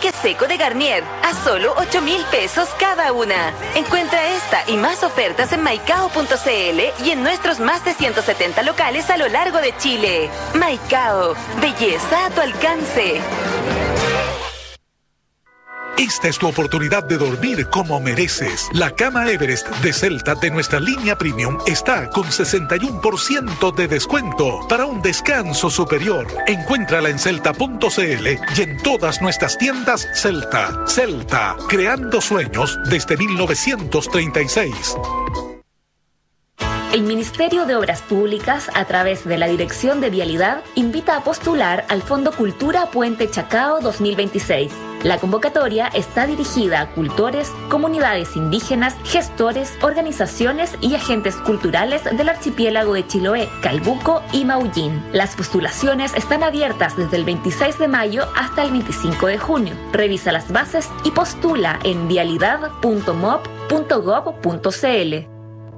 toque seco de Garnier a solo 8,000 pesos cada una. Encuentra esta y más ofertas en maicao.cl y en nuestros más de 170 locales a lo largo de Chile. Maicao, belleza a tu alcance. Esta es tu oportunidad de dormir como mereces. La cama Everest de Celta de nuestra línea Premium está con 61% de descuento para un descanso superior. Encuéntrala en celta.cl y en todas nuestras tiendas Celta. Celta, creando sueños desde 1936. El Ministerio de Obras Públicas, a través de la Dirección de Vialidad, invita a postular al Fondo Cultura Puente Chacao 2026. La convocatoria está dirigida a cultores, comunidades indígenas, gestores, organizaciones y agentes culturales del archipiélago de Chiloé, Calbuco y Maullín. Las postulaciones están abiertas desde el 26 de mayo hasta el 25 de junio. Revisa las bases y postula en vialidad.mop.gov.cl.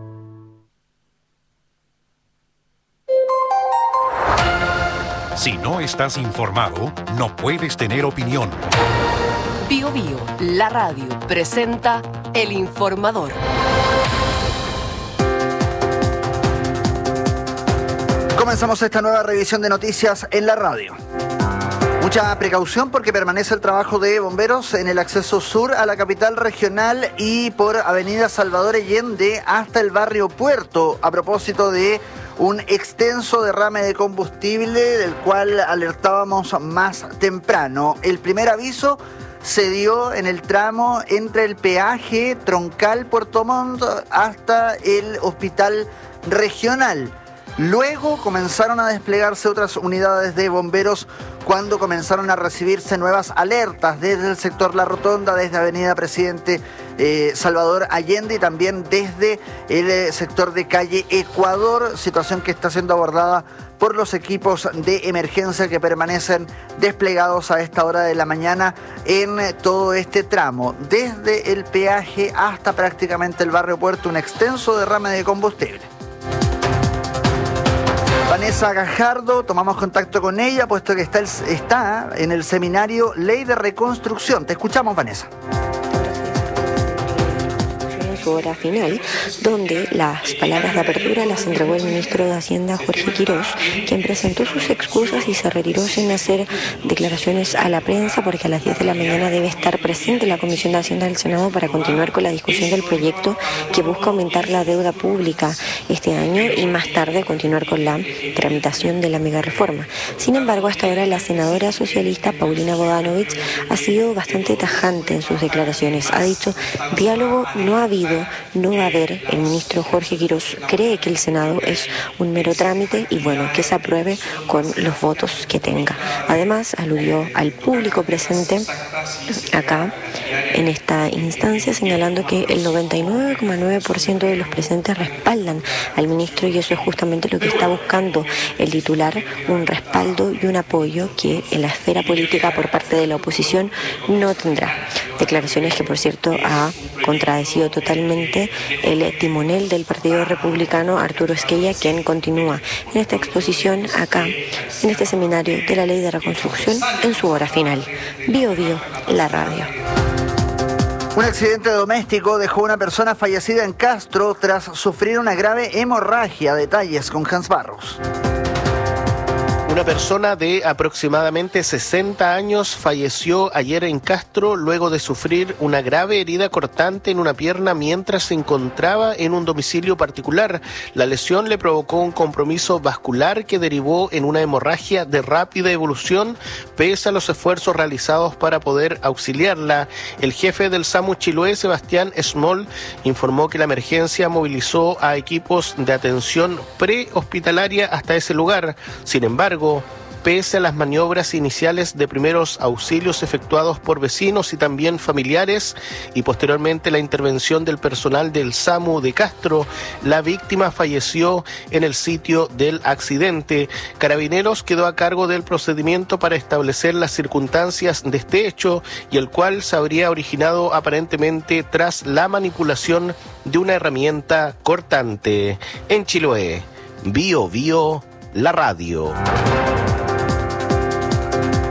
Si no estás informado, no puedes tener opinión. Bio Bio, la radio, presenta El Informador. Comenzamos esta nueva revisión de noticias en la radio. Mucha precaución porque permanece el trabajo de bomberos en el acceso sur a la capital regional y por Avenida Salvador Allende hasta el barrio Puerto, a propósito de un extenso derrame de combustible del cual alertábamos más temprano. El primer aviso se dio en el tramo entre el peaje troncal Puerto Montt hasta el hospital regional. Luego comenzaron a desplegarse otras unidades de bomberos cuando comenzaron a recibirse nuevas alertas desde el sector La Rotonda, desde Avenida Presidente Salvador Allende y también desde el sector de calle Ecuador, situación que está siendo abordada por los equipos de emergencia que permanecen desplegados a esta hora de la mañana en todo este tramo, desde el peaje hasta prácticamente el barrio Puerto, un extenso derrame de combustible. Vanessa Gajardo, tomamos contacto con ella, puesto que está en el seminario Ley de Reconstrucción. Te escuchamos, Vanessa. Su hora final, donde las palabras de apertura las entregó el ministro de Hacienda, Jorge Quirós, quien presentó sus excusas y se retiró sin hacer declaraciones a la prensa, porque a las 10 de la mañana debe estar presente en la Comisión de Hacienda del Senado para continuar con la discusión del proyecto que busca aumentar la deuda pública este año y más tarde continuar con la tramitación de la megareforma. Sin embargo, hasta ahora la senadora socialista Paulina Bodanovich ha sido bastante tajante en sus declaraciones. Ha dicho: diálogo no ha habido, no va a haber. El ministro Jorge Quirós cree que el Senado es un mero trámite y bueno, que se apruebe con los votos que tenga. Además, aludió al público presente acá en esta instancia, señalando que el 99,9% de los presentes respaldan al ministro y eso es justamente lo que está buscando el titular, un respaldo y un apoyo que en la esfera política por parte de la oposición no tendrá. Declaraciones que, por cierto, ha contradecido totalmente el timonel del Partido Republicano, Arturo Esquella, quien continúa en esta exposición acá, en este seminario de la Ley de Reconstrucción, en su hora final. Bio Bio, la radio. Un accidente doméstico dejó una persona fallecida en Castro tras sufrir una grave hemorragia. Detalles con Hans Barros. Una persona de aproximadamente 60 años falleció ayer en Castro luego de sufrir una grave herida cortante en una pierna mientras se encontraba en un domicilio particular. La lesión le provocó un compromiso vascular que derivó en una hemorragia de rápida evolución, pese a los esfuerzos realizados para poder auxiliarla. El jefe del SAMU Chiloé, Sebastián Small, informó que la emergencia movilizó a equipos de atención prehospitalaria hasta ese lugar. Sin embargo, pese a las maniobras iniciales de primeros auxilios efectuados por vecinos y también familiares y posteriormente la intervención del personal del SAMU de Castro, la víctima falleció en el sitio del accidente. Carabineros quedó a cargo del procedimiento para establecer las circunstancias de este hecho y el cual se habría originado aparentemente tras la manipulación de una herramienta cortante. En Chiloé, Bio Bio, la radio.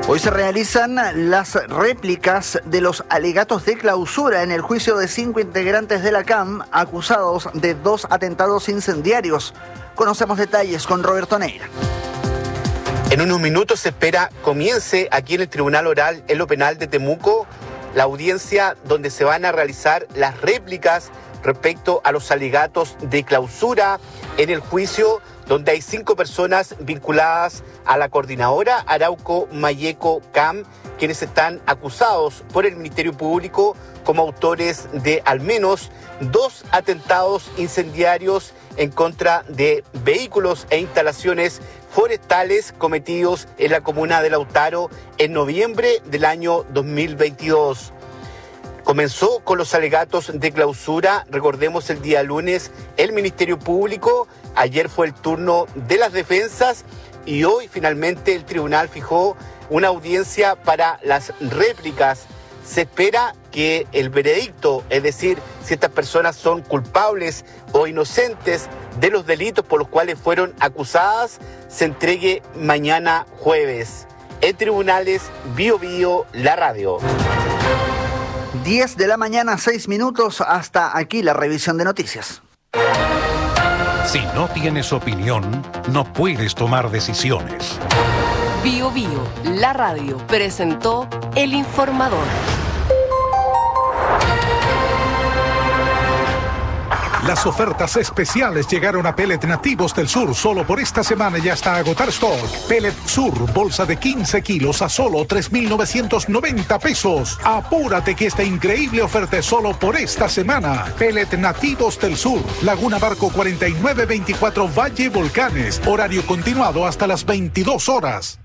Hoy se realizan las réplicas de los alegatos de clausura en el juicio de 5 integrantes de la CAM acusados de 2 atentados incendiarios. Conocemos detalles con Roberto Neira. En unos minutos se espera comience aquí en el Tribunal Oral en lo Penal de Temuco la audiencia donde se van a realizar las réplicas respecto a los alegatos de clausura en el juicio donde hay 5 personas vinculadas a la coordinadora Arauco Mayeco CAM, quienes están acusados por el Ministerio Público como autores de al menos 2 atentados incendiarios en contra de vehículos e instalaciones forestales cometidos en la comuna de Lautaro en noviembre del año 2022. Comenzó con los alegatos de clausura, recordemos el día lunes, el Ministerio Público, ayer fue el turno de las defensas y hoy finalmente el tribunal fijó una audiencia para las réplicas. Se espera que el veredicto, es decir, si estas personas son culpables o inocentes de los delitos por los cuales fueron acusadas, se entregue mañana jueves. En Tribunales Bio Bio, la radio. 10 de la mañana, 6 minutos, hasta aquí la revisión de noticias. Si no tienes opinión, no puedes tomar decisiones. Bio Bio, la radio, presentó El Informador. Las ofertas especiales llegaron a Pellet Nativos del Sur solo por esta semana y hasta agotar stock. Pellet Sur, bolsa de 15 kilos a solo 3,990 pesos. Apúrate que esta increíble oferta es solo por esta semana. Pellet Nativos del Sur, Laguna Barco 4924 Valle Volcanes. Horario continuado hasta las 22 horas.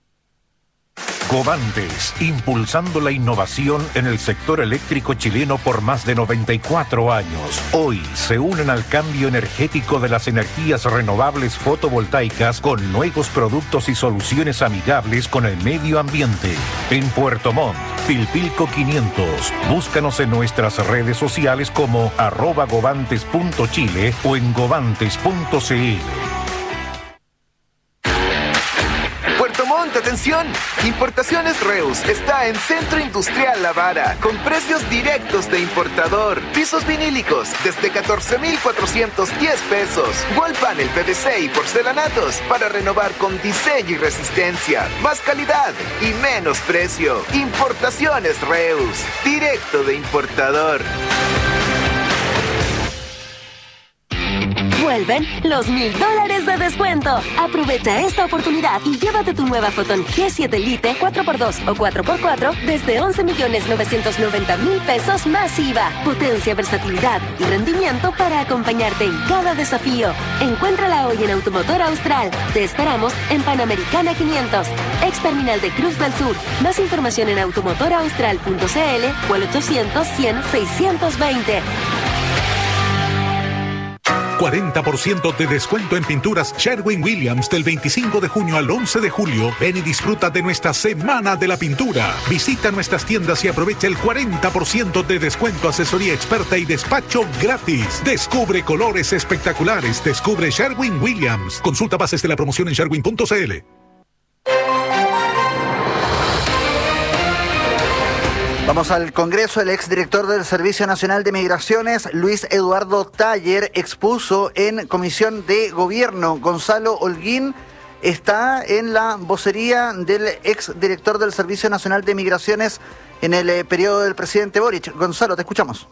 Covantes, impulsando la innovación en el sector eléctrico chileno por más de 94 años. Hoy se unen al cambio energético de las energías renovables fotovoltaicas con nuevos productos y soluciones amigables con el medio ambiente. En Puerto Montt, Pilpilco 500. Búscanos en nuestras redes sociales como @govantes.chile o en govantes.cl. Puerto Montt, atención, Importaciones Reus está en Centro Industrial La Vara, con precios directos de importador. Pisos vinílicos desde 14,410 pesos. Wall panel PVC y porcelanatos para renovar con diseño y resistencia. Más calidad y menos precio. Importaciones Reus, directo de importador. Vuelven los $1,000 de descuento. Aprovecha esta oportunidad y llévate tu nueva Foton G7 Lite 4x2 o 4x4 desde 11,990,000 pesos más IVA. Potencia, versatilidad y rendimiento para acompañarte en cada desafío. Encuéntrala hoy en Automotor Austral. Te esperamos en Panamericana 500, ex terminal de Cruz del Sur. Más información en automotoraustral.cl o al 800-100-620. 40% de descuento en pinturas Sherwin-Williams del 25 de junio al 11 de julio. Ven y disfruta de nuestra Semana de la Pintura. Visita nuestras tiendas y aprovecha el 40% de descuento, asesoría experta y despacho gratis. Descubre colores espectaculares. Descubre Sherwin-Williams. Consulta bases de la promoción en sherwin.cl. Vamos al Congreso. El exdirector del Servicio Nacional de Migraciones, Luis Eduardo Taller, expuso en Comisión de Gobierno. Gonzalo Holguín está en la vocería del exdirector del Servicio Nacional de Migraciones en el periodo del presidente Boric. Gonzalo, te escuchamos.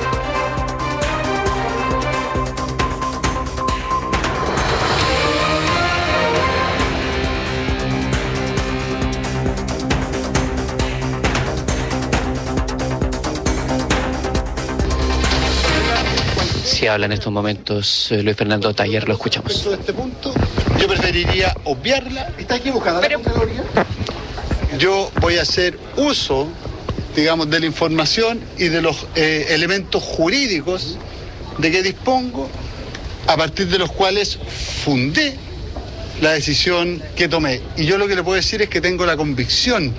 Si habla en estos momentos Luis Fernando Taller, lo escuchamos. De este punto, yo preferiría obviarla. ¿Está equivocada la Contraloría? Yo voy a hacer uso, digamos, de la información y de los elementos jurídicos de que dispongo, a partir de los cuales fundé la decisión que tomé. Y yo lo que le puedo decir es que tengo la convicción,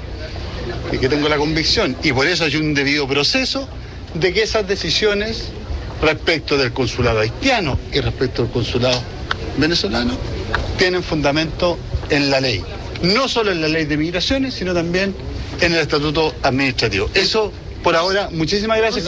y por eso hay un debido proceso, de que esas decisiones respecto del consulado haitiano y respecto al consulado venezolano tienen fundamento en la ley. no solo en la ley de migraciones, sino también en el estatuto administrativo. Eso, por ahora, muchísimas gracias.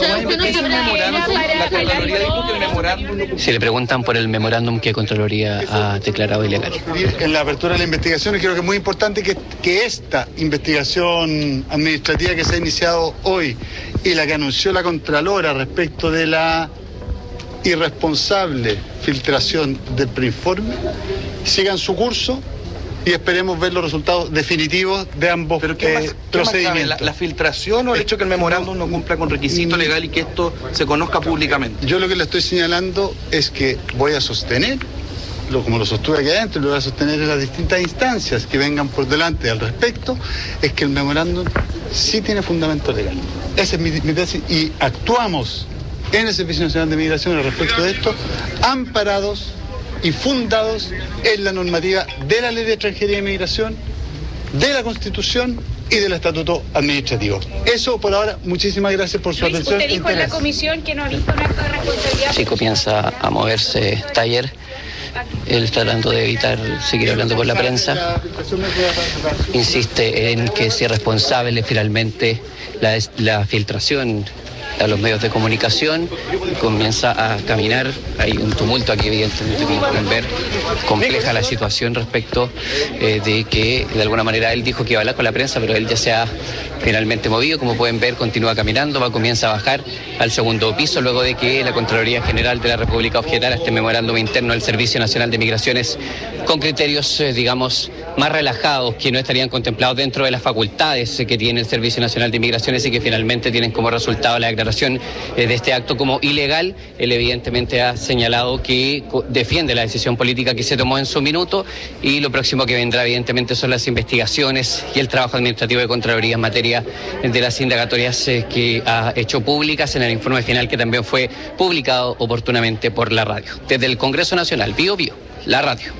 Si le preguntan por el memorándum que Contraloría ha declarado ilegal. En la apertura de la investigación, creo que es muy importante que esta investigación administrativa que se ha iniciado hoy y la que anunció la Contralora respecto de la irresponsable filtración del preinforme sigan su curso y esperemos ver los resultados definitivos de ambos procedimientos. ¿La filtración o el hecho que el memorándum no cumpla con requisito legal y que esto se conozca públicamente? Yo lo que le estoy señalando es que voy a sostener, como lo sostuve aquí adentro, lo voy a sostener en las distintas instancias que vengan por delante al respecto, es que el memorándum sí tiene fundamento legal. Esa es mi tesis y actuamos en el Servicio Nacional de Migración al respecto de esto, amparados y fundados en la normativa de la Ley de Extranjería y Migración, de la Constitución y del Estatuto Administrativo. Eso por ahora, muchísimas gracias por su atención. Usted dijo en la comisión que no ha visto un acto de responsabilidad. Si comienza a moverse Taller, él está tratando de evitar seguir hablando con la prensa. Insiste en que si es responsable finalmente la filtración a los medios de comunicación, comienza a caminar. Hay un tumulto aquí, evidentemente, como pueden ver, compleja la situación respecto de que, de alguna manera, él dijo que iba a hablar con la prensa, pero él ya se ha finalmente movido. Como pueden ver, continúa caminando, comienza a bajar al segundo piso, luego de que la Contraloría General de la República objetara este memorándum interno del Servicio Nacional de Migraciones con criterios, digamos, más relajados, que no estarían contemplados dentro de las facultades que tiene el Servicio Nacional de Migraciones y que finalmente tienen como resultado la declaración de este acto como ilegal. Él evidentemente ha señalado que defiende la decisión política que se tomó en su minuto y lo próximo que vendrá evidentemente son las investigaciones y el trabajo administrativo de Contraloría en materia de las indagatorias que ha hecho públicas en el informe final que también fue publicado oportunamente por la radio. Desde el Congreso Nacional, Bío Bío, la radio.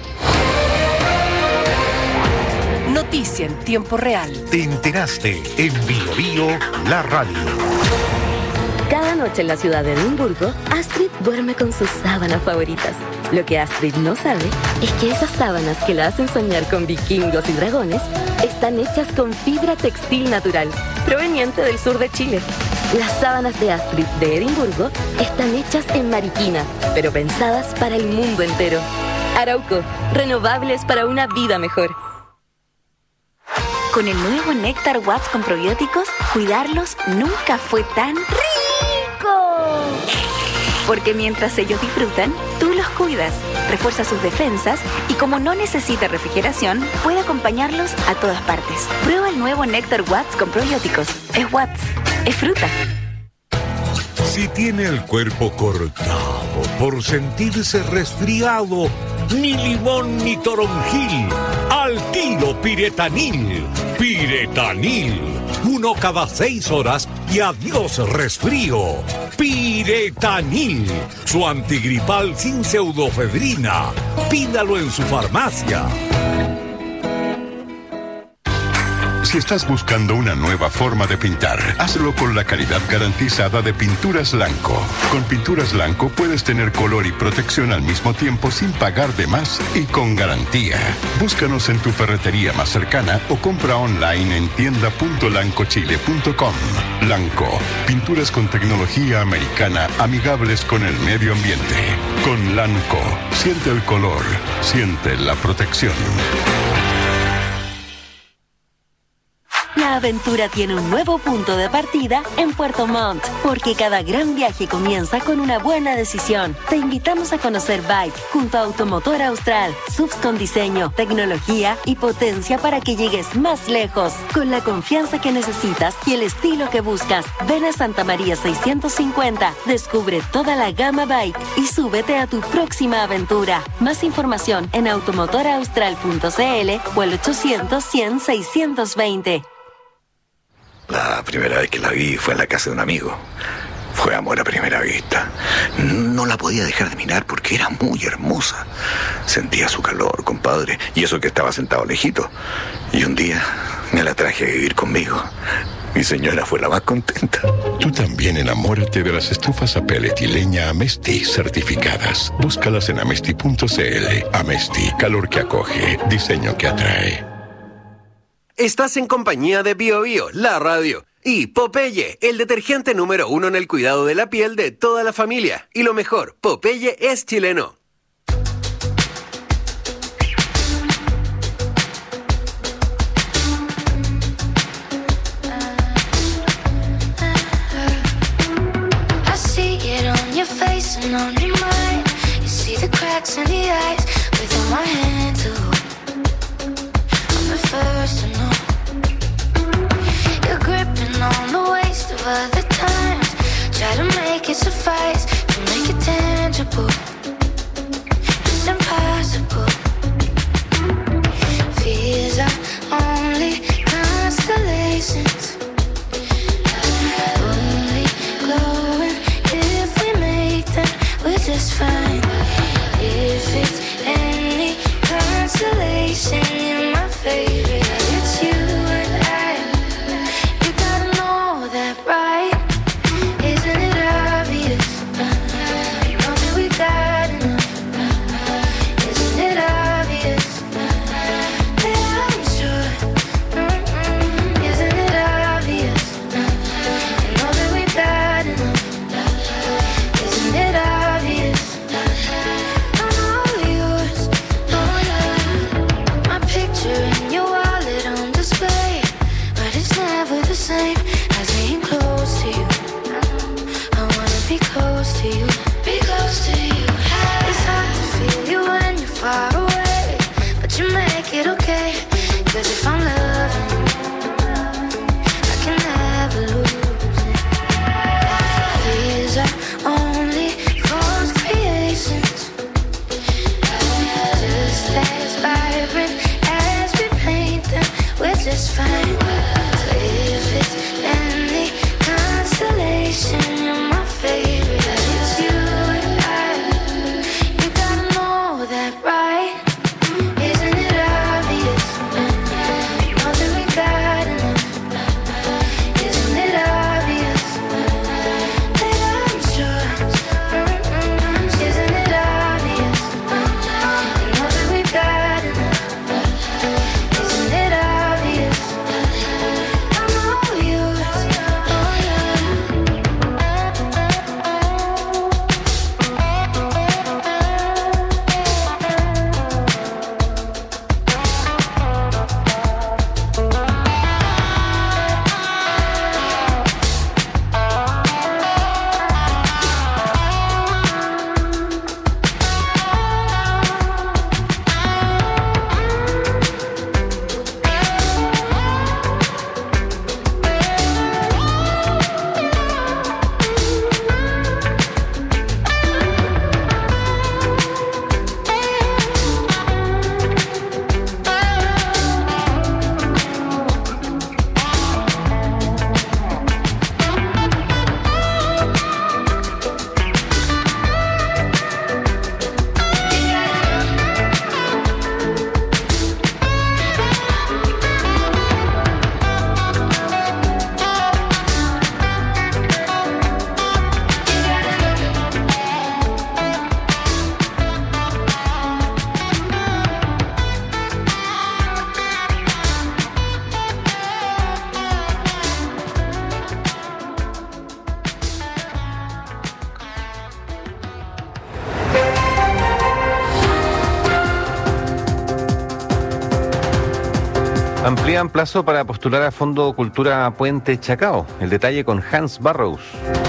Noticia en tiempo real. Te enteraste en Bío Bío, la radio. Cada noche en la ciudad de Edimburgo, Astrid duerme con sus sábanas favoritas. Lo que Astrid no sabe es que esas sábanas que la hacen soñar con vikingos y dragones están hechas con fibra textil natural, proveniente del sur de Chile. Las sábanas de Astrid de Edimburgo están hechas en Mariquina, pero pensadas para el mundo entero. Arauco, renovables para una vida mejor. Con el nuevo Néctar Watts con probióticos, cuidarlos nunca fue tan rico. Porque mientras ellos disfrutan, tú los cuidas, refuerza sus defensas y como no necesita refrigeración, puede acompañarlos a todas partes. Prueba el nuevo Néctar Watts con probióticos. Es Watts, es fruta. Si tiene el cuerpo cortado por sentirse resfriado, ni limón ni toronjil, al tiro Piretanil. Piretanil, 1 cada 6 horas y adiós resfrío. Piretanil, su antigripal sin pseudofedrina. Pídalo en su farmacia. Si estás buscando una nueva forma de pintar, hazlo con la calidad garantizada de Pinturas Lanco. Con Pinturas Lanco puedes tener color y protección al mismo tiempo sin pagar de más y con garantía. Búscanos en tu ferretería más cercana o compra online en tienda.lancochile.com. Lanco, pinturas con tecnología americana amigables con el medio ambiente. Con Lanco, siente el color, siente la protección. La aventura tiene un nuevo punto de partida en Puerto Montt, porque cada gran viaje comienza con una buena decisión. Te invitamos a conocer Byte junto a Automotor Austral, subs con diseño, tecnología y potencia para que llegues más lejos, con la confianza que necesitas y el estilo que buscas. Ven a Santa María 650, descubre toda la gama Byte y súbete a tu próxima aventura. Más información en automotoraustral.cl o el 800-100-620. La primera vez que la vi fue en la casa de un amigo. Fue amor a primera vista. No la podía dejar de mirar porque era muy hermosa. Sentía su calor, compadre, y eso que estaba sentado lejito. Y un día me la traje a vivir conmigo. Mi señora fue la más contenta. Tú también enamórate de las estufas a pellet y leña Amesti certificadas. Búscalas en amesti.cl. Amesti, calor que acoge, diseño que atrae. Estás en compañía de Bio Bio, la radio. Y Popeye, el detergente número 1 en el cuidado de la piel de toda la familia. Y lo mejor, Popeye es chileno. I see it on your face and on your mind. You see the cracks in the eyes within my hand too. I'm the first to know. You're gripping on the waist of other times. Try to make it suffice, to make it tangible. It's impossible. Fears are only constellations. Only glowing if we make them, we're just fine. If it's any constellation, you're my favorite. It's you and I. You gotta know that, right? Isn't it obvious? You know that we got enough. Isn't it obvious? Yeah, I'm sure. Isn't it obvious? You know that we got enough. Isn't it obvious? I'm all yours. Oh yeah. My picture in your wallet on display, but it's never the same as being close to you. I wanna be close to you. Be close to you. It's hard to feel you when you're far away, but you make it okay. 'Cause if I'm loving you, I can never lose it. These are only false creations, just as vibrant as we paint them. We're just fine. So if it's any constellation, you're my favorite. It's you and I. You gotta know that, right? Isn't it obvious? You know that we got enough. Isn't it obvious? That I'm sure. Isn't it obvious? You know that we got enough. Isn't it obvious? I'm all yours. Oh yeah. Amplían plazo para postular a Fondo Cultura Puente Chacao. El detalle con Hans Barrows.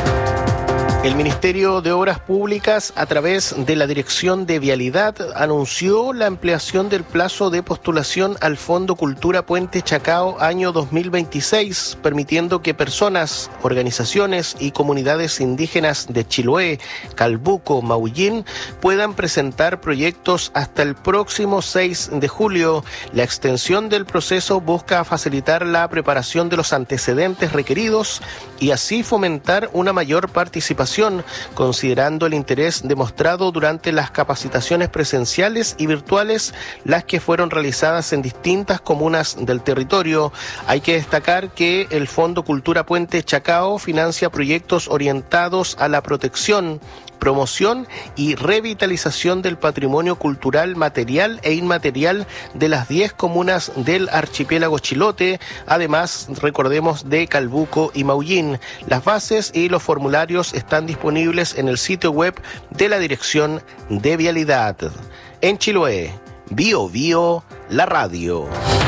El Ministerio de Obras Públicas, a través de la Dirección de Vialidad, anunció la ampliación del plazo de postulación al Fondo Cultura Puente Chacao año 2026, permitiendo que personas, organizaciones y comunidades indígenas de Chiloé, Calbuco, Maullín puedan presentar proyectos hasta el próximo 6 de julio. La extensión del proceso busca facilitar la preparación de los antecedentes requeridos y así fomentar una mayor participación, considerando el interés demostrado durante las capacitaciones presenciales y virtuales, las que fueron realizadas en distintas comunas del territorio. Hay que destacar que el Fondo Cultura Puente Chacao financia proyectos orientados a la protección, promoción y revitalización del patrimonio cultural, material e inmaterial de las 10 comunas del archipiélago Chilote, además, recordemos, de Calbuco y Maullín. Las bases y los formularios están disponibles en el sitio web de la Dirección de Vialidad. En Chiloé, Bio Bio, la radio.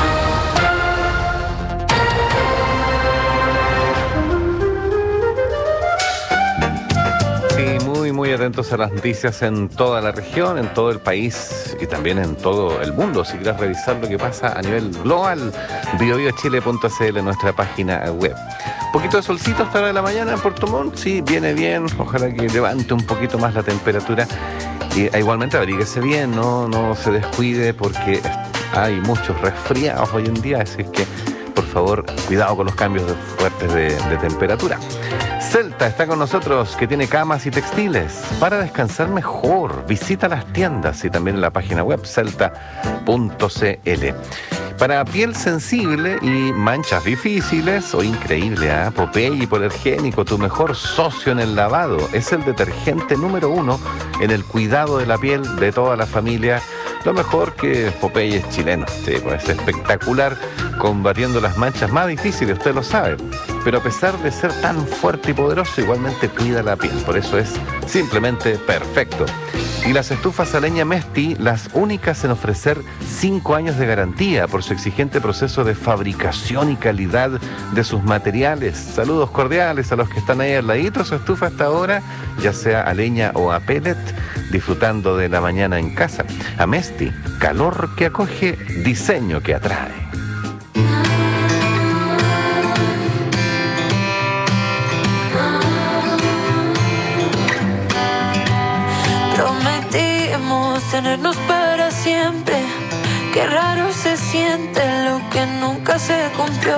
Muy atentos a las noticias en toda la región, en todo el país y también en todo el mundo. Si quieres revisar lo que pasa a nivel global, biobiochile.cl, nuestra página web. Un poquito de solcito hasta la de la mañana en Puerto Montt, sí, viene bien. Ojalá que levante un poquito más la temperatura. Y igualmente abríguese bien, no se descuide porque hay muchos resfriados hoy en día, así es que por favor, cuidado con los cambios fuertes de temperatura. Celta está con nosotros, que tiene camas y textiles para descansar mejor. Visita las tiendas y también la página web celta.cl. Para piel sensible y manchas difíciles o increíble, Popeye Hipoalergénico, tu mejor socio en el lavado. Es el detergente número 1 en el cuidado de la piel de toda la familia. Lo mejor que Popeye es chileno. Sí, pues es espectacular, combatiendo las manchas más difíciles, usted lo sabe. Pero a pesar de ser tan fuerte y poderoso, igualmente cuida la piel. Por eso es simplemente perfecto. Y las estufas a leña Mesti, las únicas en ofrecer 5 años de garantía por su exigente proceso de fabricación y calidad de sus materiales. Saludos cordiales a los que están ahí al ladito de su estufa hasta ahora, ya sea a leña o a pellet, disfrutando de la mañana en casa. A Mesti, calor que acoge, diseño que atrae. Tenernos para siempre, qué raro se siente lo que nunca se cumplió.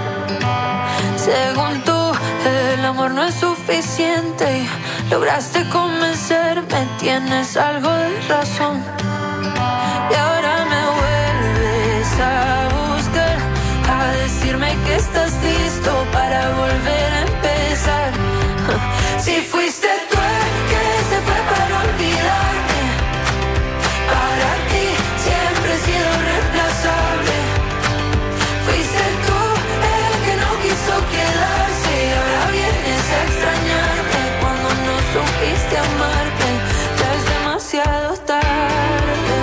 Según tú, el amor no es suficiente y lograste convencerme, tienes algo de razón. Y ahora me vuelves a buscar, a decirme que estás listo para volver a empezar. Si fuiste tú el que se fue para olvidarme, para ti siempre he sido reemplazable. Fuiste tú el que no quiso quedarse y ahora vienes a extrañarme cuando no supiste amarme. Ya es demasiado tarde.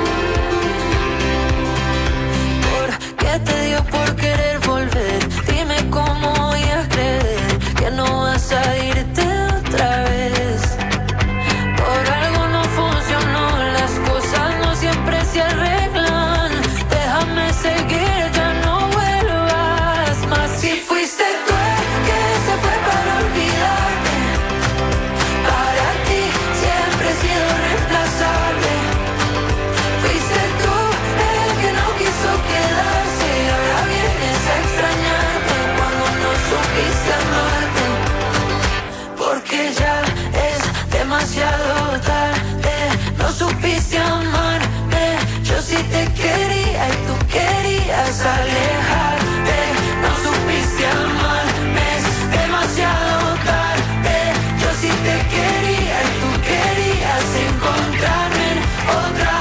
¿Por qué te dio por querer volver? Dime cómo voy a creer que no vas a irte otra vez. Por algo no funcionó, las cosas no siempre se arreglan. Déjame seguir, ya no vuelvas más. Si fuiste tú el que se fue para olvidarme, para ti siempre he sido reemplazable. Fuiste tú el que no quiso quedarse y ahora vienes a extrañarme cuando no supiste amarme. Porque ya es demasiado tarde, no supiste amarme. Yo sí te quería y tú querías alejarte. No supiste amarme, es demasiado tarde. Yo sí te quería y tú querías encontrarme en otra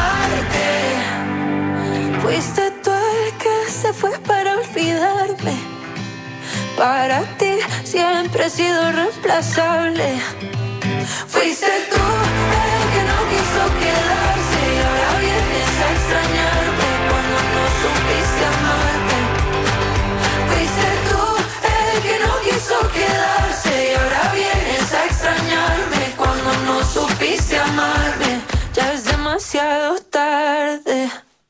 parte. Fuiste tú el que se fue para olvidarme. Para ti siempre he sido reemplazable. Fuiste tú el que no quiso quedarse y ahora vienes a extrañarme cuando no supiste amarme. Fuiste tú el que no quiso quedarse y ahora vienes a extrañarme cuando no supiste amarme. Ya es demasiado tarde.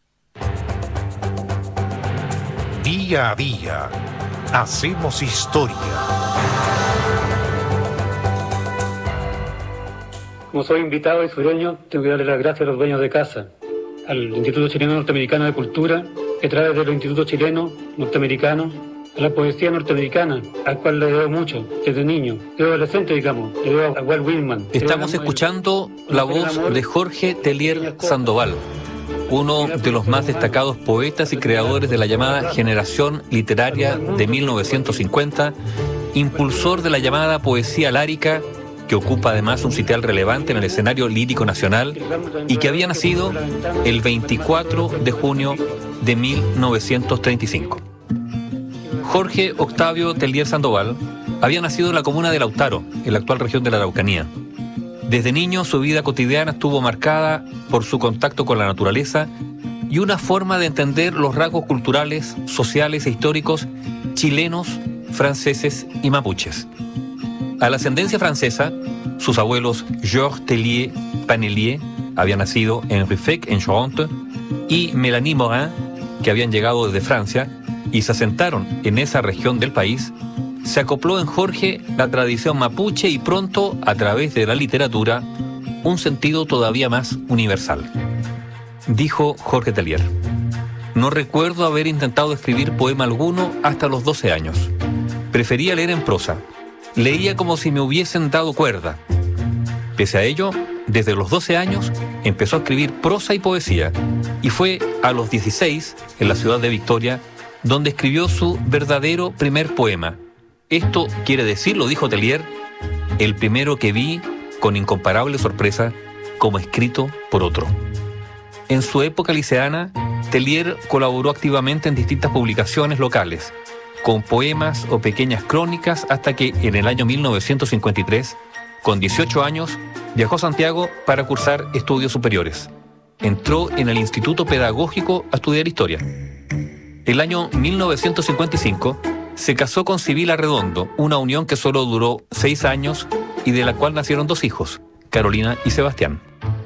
Día a día, hacemos historia. Como soy invitado y su dueño, tengo que darle las gracias a los dueños de casa, al Instituto Chileno Norteamericano de Cultura, que trae de los institutos chilenos, norteamericanos, a la poesía norteamericana, al cual le debo mucho, desde niño, desde adolescente, digamos, le debo a Walt Whitman. Estamos escuchando la voz de Jorge Tellier Sandoval, uno de los más destacados poetas y creadores de la llamada generación literaria de 1950, impulsor de la llamada poesía lárica, que ocupa además un sitial relevante en el escenario lírico nacional y que había nacido el 24 de junio de 1935. Jorge Octavio Tellier Sandoval había nacido en la comuna de Lautaro, en la actual región de la Araucanía. Desde niño su vida cotidiana estuvo marcada por su contacto con la naturaleza y una forma de entender los rasgos culturales, sociales e históricos chilenos, franceses y mapuches. A la ascendencia francesa, sus abuelos Georges Tellier Panelier habían nacido en Ruffec, en Charente, y Mélanie Morin, que habían llegado desde Francia y se asentaron en esa región del país. Se acopló en Jorge la tradición mapuche y pronto, a través de la literatura, un sentido todavía más universal. Dijo Jorge Tellier: no recuerdo haber intentado escribir poema alguno hasta los 12 años. Prefería leer en prosa. Leía como si me hubiesen dado cuerda. Pese a ello, desde los 12 años empezó a escribir prosa y poesía, y fue a los 16, en la ciudad de Victoria, donde escribió su verdadero primer poema. Esto quiere decir, lo dijo Tellier, el primero que vi, con incomparable sorpresa, como escrito por otro. En su época liceana, Tellier colaboró activamente en distintas publicaciones locales, con poemas o pequeñas crónicas, hasta que en el año 1953, con 18 años, viajó a Santiago para cursar estudios superiores. Entró en el Instituto Pedagógico a estudiar historia. El año 1955 se casó con Sibila Redondo, una unión que solo duró 6 años y de la cual nacieron 2 hijos, Carolina y Sebastián.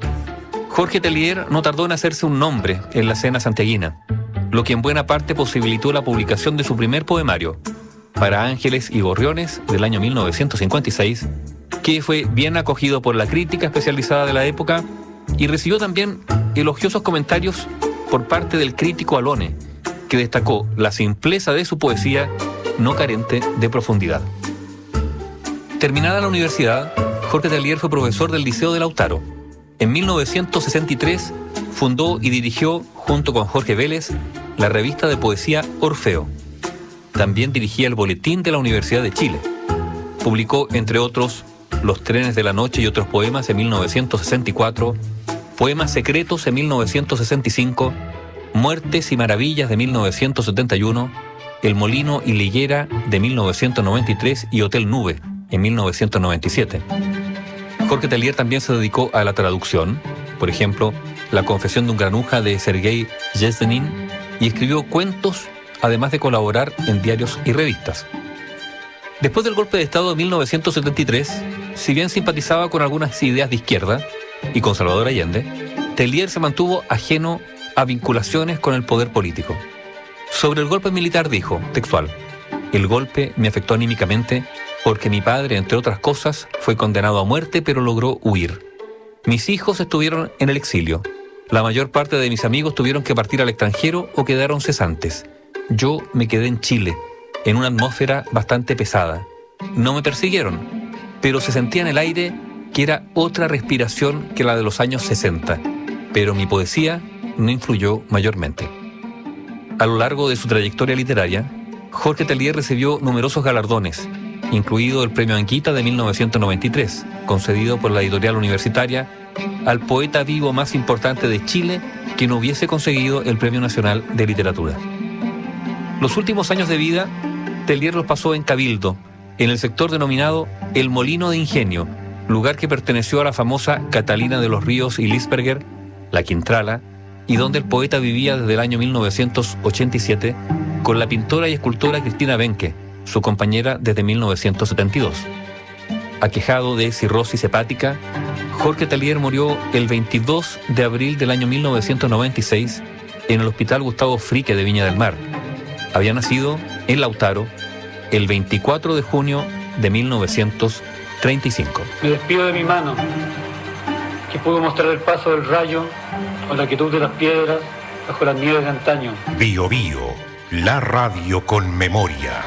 Jorge Tellier no tardó en hacerse un nombre en la escena santiaguina, lo que en buena parte posibilitó la publicación de su primer poemario, Para Ángeles y Gorriones, del año 1956, que fue bien acogido por la crítica especializada de la época y recibió también elogiosos comentarios por parte del crítico Alone, que destacó la simpleza de su poesía, no carente de profundidad. Terminada la universidad, Jorge Tellier fue profesor del Liceo de Lautaro. En 1963 fundó y dirigió, junto con Jorge Vélez, la revista de poesía Orfeo. También dirigía el Boletín de la Universidad de Chile. Publicó, entre otros, Los trenes de la noche y otros poemas en 1964, Poemas secretos en 1965, Muertes y maravillas de 1971, El molino y la higuera de 1993 y Hotel Nube en 1997. Jorge Tellier también se dedicó a la traducción, por ejemplo, La confesión de un granuja de Sergei Yesenin, y escribió cuentos, además de colaborar en diarios y revistas. Después del golpe de Estado de 1973, si bien simpatizaba con algunas ideas de izquierda y con Salvador Allende, Tellier se mantuvo ajeno a vinculaciones con el poder político. Sobre el golpe militar dijo, textual: el golpe me afectó anímicamente porque mi padre, entre otras cosas, fue condenado a muerte, pero logró huir. Mis hijos estuvieron en el exilio. La mayor parte de mis amigos tuvieron que partir al extranjero o quedaron cesantes. Yo me quedé en Chile, en una atmósfera bastante pesada. No me persiguieron, pero se sentía en el aire que era otra respiración que la de los años 60. Pero mi poesía no influyó mayormente. A lo largo de su trayectoria literaria, Jorge Tellier recibió numerosos galardones, incluido el Premio Anguita de 1993, concedido por la editorial universitaria al poeta vivo más importante de Chile que no hubiese conseguido el Premio Nacional de Literatura. Los últimos años de vida, Tellier los pasó en Cabildo, en el sector denominado El Molino de Ingenio, lugar que perteneció a la famosa Catalina de los Ríos y Lisperger, la Quintrala, y donde el poeta vivía desde el año 1987 con la pintora y escultora Cristina Benke, su compañera desde 1972. Aquejado de cirrosis hepática, Jorge Tellier murió el 22 de abril del año 1996 en el Hospital Gustavo Frique de Viña del Mar. Había nacido en Lautaro el 24 de junio de 1935. Me despido de mi mano, que pudo mostrar el paso del rayo con la quietud de las piedras bajo las nieves de antaño. Bio Bio, la radio con memoria.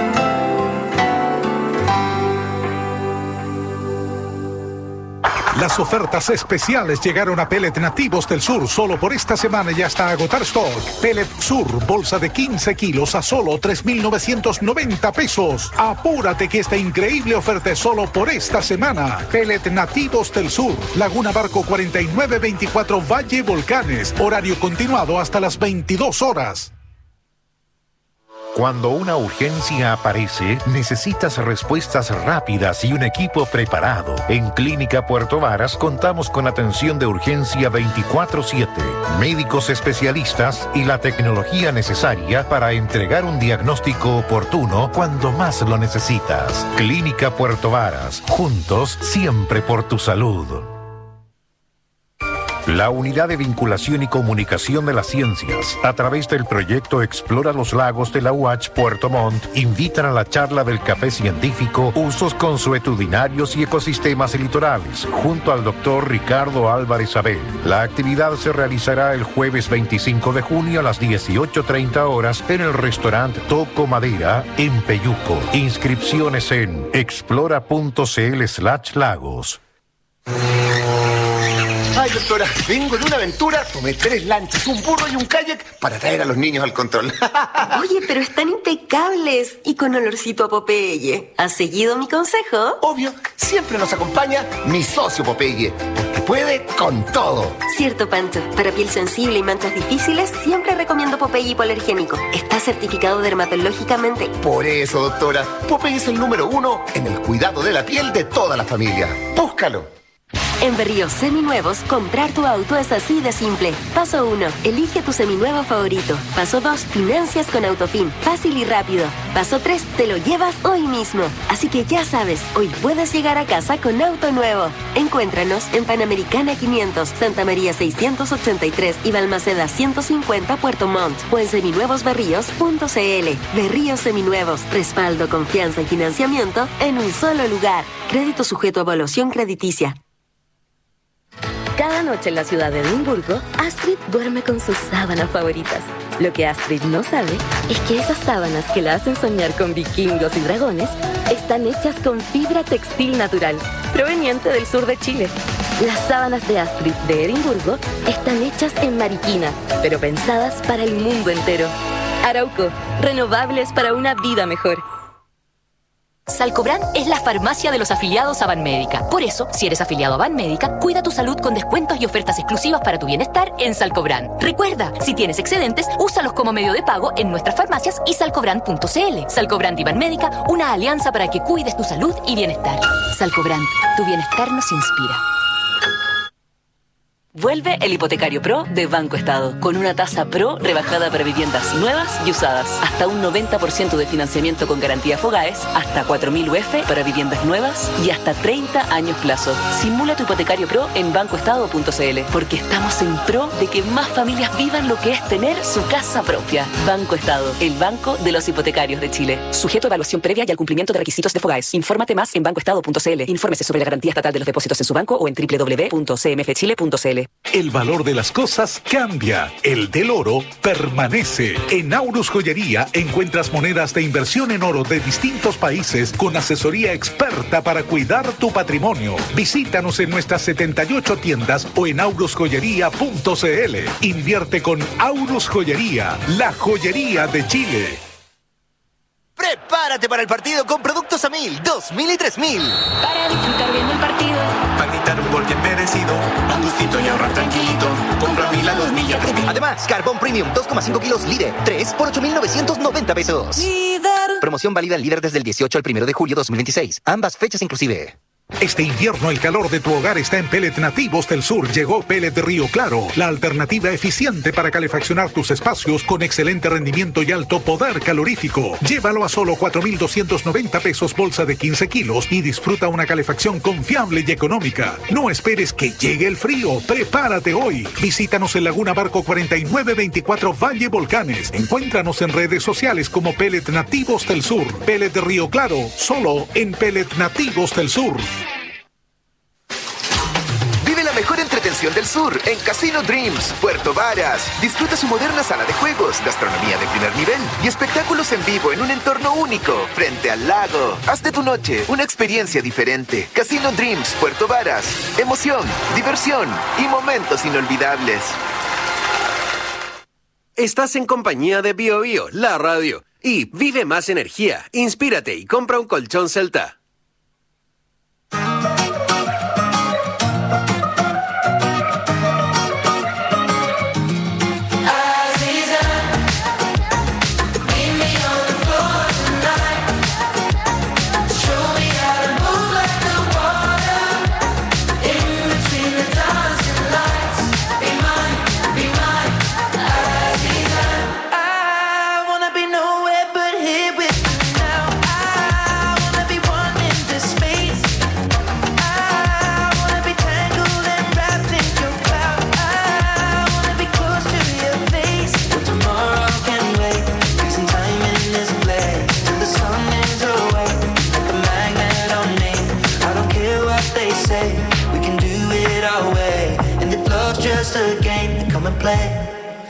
Las Las ofertas especiales llegaron a Pellet Nativos del Sur solo por esta semana y hasta agotar stock. Pellet Sur, bolsa de 15 kilos a solo 3,990 pesos. Apúrate que esta increíble oferta es solo por esta semana. Pellet Nativos del Sur, Laguna Barco 4924 Valle Volcanes. Horario continuado hasta las 22 horas. Cuando una urgencia aparece, necesitas respuestas rápidas y un equipo preparado. En Clínica Puerto Varas contamos con atención de urgencia 24/7, médicos especialistas y la tecnología necesaria para entregar un diagnóstico oportuno cuando más lo necesitas. Clínica Puerto Varas, juntos siempre por tu salud. La Unidad de Vinculación y Comunicación de las Ciencias, a través del proyecto Explora los Lagos de la UACH Puerto Montt, invitan a la charla del café científico Usos consuetudinarios y ecosistemas litorales, junto al doctor Ricardo Álvarez Abel. La actividad se realizará el jueves 25 de junio a las 18:30 horas en el restaurante Toco Madera, en Peyuco. Inscripciones en explora.cl/lagos. Ay, doctora, vengo de una aventura, tomé 3 lanchas, un burro y un kayak para traer a los niños al control. Oye, pero están impecables y con olorcito a Popeye. ¿Has seguido mi consejo? Obvio, siempre nos acompaña mi socio Popeye, porque puede con todo. Cierto, Pancho. Para piel sensible y manchas difíciles, siempre recomiendo Popeye hipoalergénico. Está certificado dermatológicamente. Por eso, doctora, Popeye es el número 1 en el cuidado de la piel de toda la familia. Búscalo. En Berríos Seminuevos, comprar tu auto es así de simple. Paso 1. Elige tu seminuevo favorito. Paso 2. Financias con Autofin. Fácil y rápido. Paso 3. Te lo llevas hoy mismo. Así que ya sabes, hoy puedes llegar a casa con auto nuevo. Encuéntranos en Panamericana 500, Santa María 683 y Balmaceda 150, Puerto Montt. O en seminuevosberríos.cl. Berríos Seminuevos. Respaldo, confianza y financiamiento en un solo lugar. Crédito sujeto a evaluación crediticia. Cada noche en la ciudad de Edimburgo, Astrid duerme con sus sábanas favoritas. Lo que Astrid no sabe es que esas sábanas que la hacen soñar con vikingos y dragones están hechas con fibra textil natural, proveniente del sur de Chile. Las sábanas de Astrid de Edimburgo están hechas en Mariquina, pero pensadas para el mundo entero. Arauco, renovables para una vida mejor. Salcobran es la farmacia de los afiliados a Banmédica. Por eso, si eres afiliado a Banmédica, cuida tu salud con descuentos y ofertas exclusivas para tu bienestar en Salcobran. Recuerda, si tienes excedentes, úsalos como medio de pago en nuestras farmacias y salcobran.cl. Salcobran y Banmédica, una alianza para que cuides tu salud y bienestar. Salcobran, tu bienestar nos inspira. Vuelve el Hipotecario Pro de Banco Estado, con una tasa Pro rebajada para viviendas nuevas y usadas. Hasta un 90% de financiamiento con garantía Fogaes, hasta 4.000 UF para viviendas nuevas y hasta 30 años plazo. Simula tu Hipotecario Pro en bancoestado.cl, porque estamos en pro de que más familias vivan lo que es tener su casa propia. Banco Estado, el banco de los hipotecarios de Chile. Sujeto a evaluación previa y al cumplimiento de requisitos de Fogaes. Infórmate más en bancoestado.cl. Infórmese sobre la garantía estatal de los depósitos en su banco o en www.cmfchile.cl. El valor de las cosas cambia, el del oro permanece. En Aurus Joyería encuentras monedas de inversión en oro de distintos países con asesoría experta para cuidar tu patrimonio. Visítanos en nuestras 78 tiendas o en aurusjoyería.cl. Invierte con Aurus Joyería, la joyería de Chile. Prepárate para el partido con productos a 1000, 2000 y 3000. Para disfrutar bien del partido. Para gritar un gol bien merecido. A gustito y ahorrar tranquilito. Compra 1000 a 2000 y a 3000. Además, Carbón Premium 2,5 kilos Líder. 3 por 8,990 pesos. Líder. Promoción válida en Líder desde el 18 al 1 de julio 2026. Ambas fechas inclusive. Este invierno el calor de tu hogar está en Pellet Nativos del Sur. Llegó Pellet Río Claro, la alternativa eficiente para calefaccionar tus espacios con excelente rendimiento y alto poder calorífico. Llévalo a solo 4,290 pesos bolsa de 15 kilos y disfruta una calefacción confiable y económica. No esperes que llegue el frío, prepárate hoy. Visítanos en Laguna Barco 4924 Valle Volcanes. Encuéntranos en redes sociales como Pellet Nativos del Sur. Pellet Río Claro, solo en Pellet Nativos del Sur. Vive la mejor entretenimiento atención del sur en Casino Dreams, Puerto Varas. Disfruta su moderna sala de juegos, gastronomía de primer nivel y espectáculos en vivo en un entorno único, frente al lago. Haz de tu noche una experiencia diferente. Casino Dreams, Puerto Varas. Emoción, diversión y momentos inolvidables. Estás en compañía de BioBio, la radio. Y vive más energía, inspírate y compra un colchón Celta. Just a game, come and play.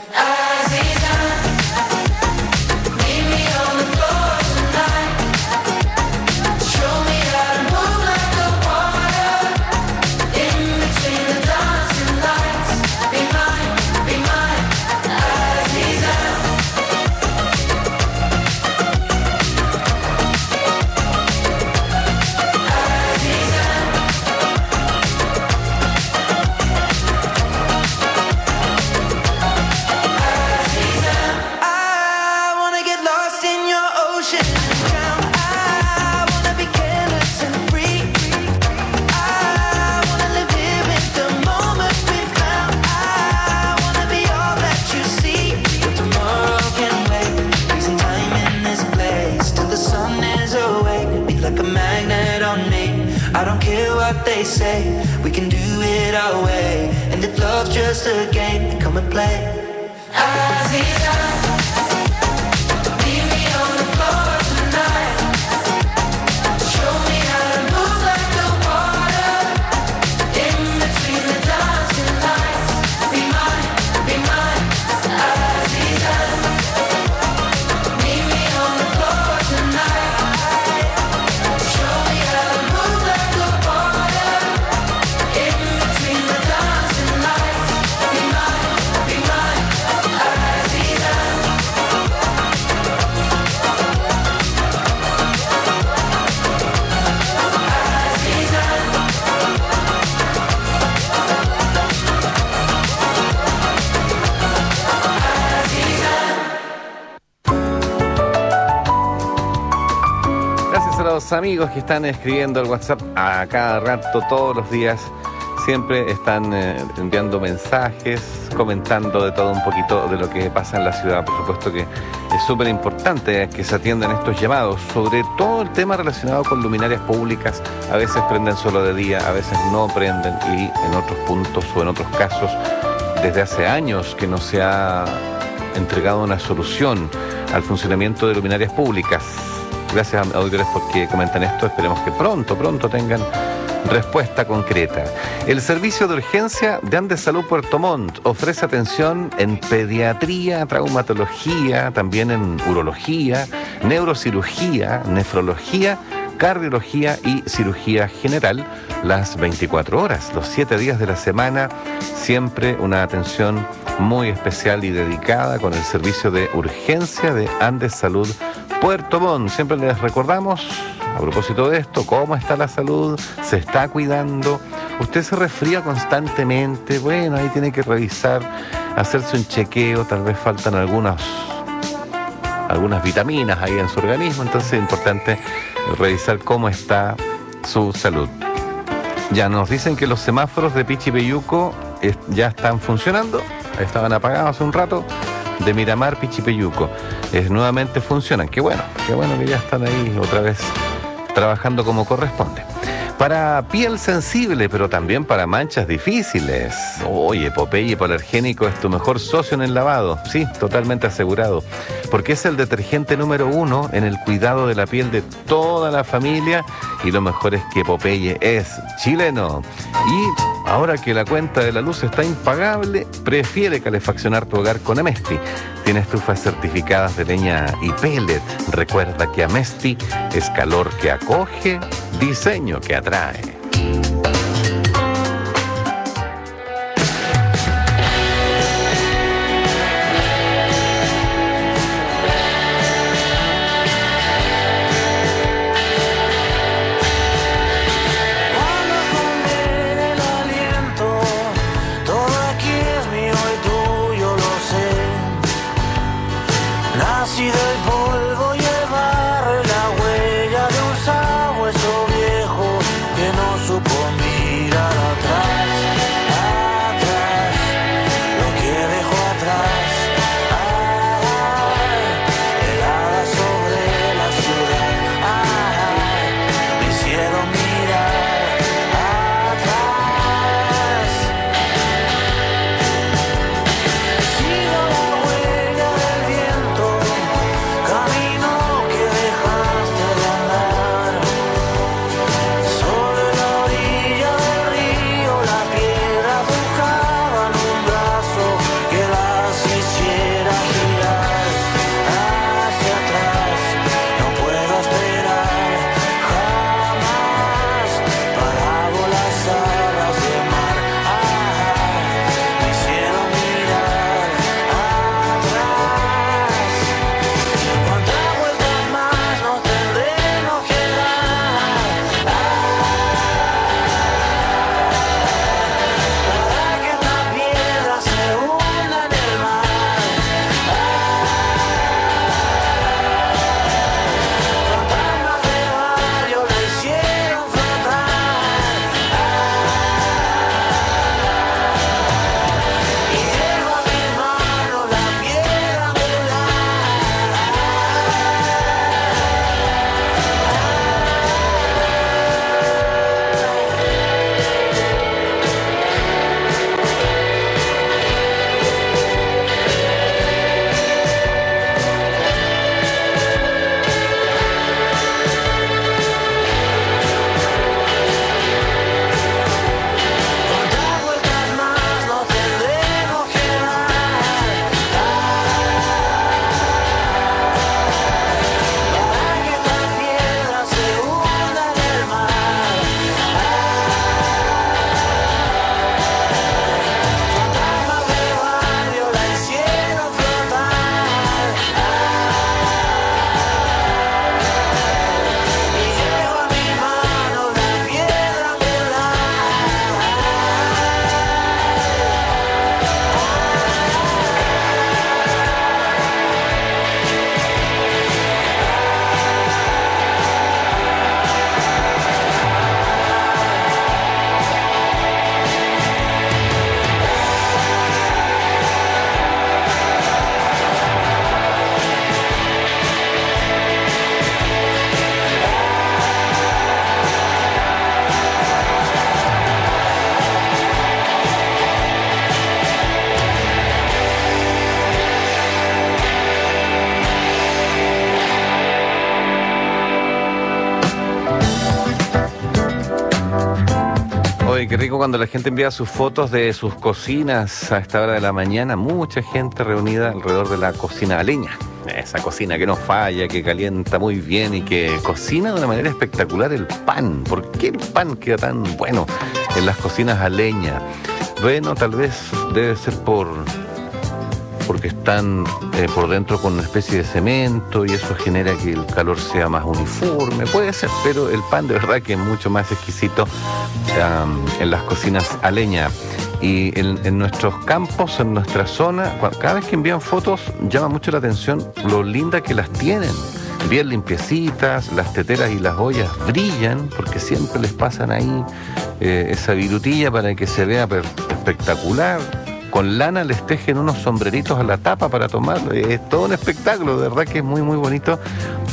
They say we can do it our way, and if love's just a game, then come and play. Amigos que están escribiendo al WhatsApp a cada rato, todos los días, siempre están enviando mensajes, comentando de todo un poquito de lo que pasa en la ciudad. Por supuesto que es súper importante que se atiendan estos llamados, sobre todo el tema relacionado con luminarias públicas. A veces prenden solo de día, a veces no prenden, y en otros puntos o en otros casos desde hace años que no se ha entregado una solución al funcionamiento de luminarias públicas. Gracias a auditores porque comentan esto. Esperemos que pronto tengan respuesta concreta. El servicio de urgencia de Andes Salud Puerto Montt ofrece atención en pediatría, traumatología, también en urología, neurocirugía, nefrología, cardiología y cirugía general, las 24 horas, los 7 días de la semana, siempre una atención muy especial y dedicada con el servicio de urgencia de Andes Salud Puerto Montt. Siempre les recordamos, a propósito de esto, cómo está la salud, se está cuidando. Usted se resfría constantemente, bueno, ahí tiene que revisar, hacerse un chequeo, tal vez faltan algunas vitaminas ahí en su organismo, entonces es importante revisar cómo está su salud. Ya nos dicen que los semáforos de Pichipeyuco ya están funcionando, estaban apagados hace un rato, de Miramar, Pichipeyuco. Nuevamente funcionan. Qué bueno que ya están ahí otra vez trabajando como corresponde. Para piel sensible, pero también para manchas difíciles. Oye, Popeye Hipoalergénico es tu mejor socio en el lavado. Sí, totalmente asegurado. Porque es el detergente número 1 en el cuidado de la piel de toda la familia. Y lo mejor es que Popeye es chileno. Y ahora que la cuenta de la luz está impagable, prefiere calefaccionar tu hogar con Amesti. Tiene estufas certificadas de leña y pellet. Recuerda que Amesti es calor que acoge, diseño que atrae. Nací del polvo y el barro, la huella de un sabueso viejo que no supo mirar atrás, atrás, lo que dejó atrás. Helada sobre la ciudad, me hicieron mirar atrás. Sigo la huella del viento, camino que dejaste de andar. Sobre la orilla del río, las piedras buscaban un brazo que las hiciera girar hacia atrás. No puedo esperar jamás. Parado las alas del mar, me hicieron mirar atrás. ¿Cuántas vueltas más nos tendremos que dar para que esta piedra se hunda en el mar? Fantasmas de barrio la hicieron flotar, y llevo a mis manos la piedra angular. ¿Cuántas vueltas más nos tendremos que dar para que esta piedra se hunda en el mar? Fantasmas de barrio la hicieron flotar, y llevo a mis manos la piedra angular. Oye, qué rico cuando la gente envía sus fotos de sus cocinas a esta hora de la mañana. Mucha gente reunida alrededor de la cocina a leña. Esa cocina que no falla, que calienta muy bien y que cocina de una manera espectacular el pan. ¿Por qué el pan queda tan bueno en las cocinas a leña? Bueno, tal vez debe ser porque están por dentro con una especie de cemento y eso genera que el calor sea más uniforme. Puede ser, pero el pan de verdad que es mucho más exquisito en las cocinas a leña. Y en nuestros campos, en nuestra zona, cada vez que envían fotos llama mucho la atención lo linda que las tienen. Bien limpiecitas, las teteras y las ollas brillan porque siempre les pasan ahí esa virutilla para que se vea espectacular. Con lana les tejen unos sombreritos a la tapa para tomarlo. Es todo un espectáculo, de verdad que es muy muy bonito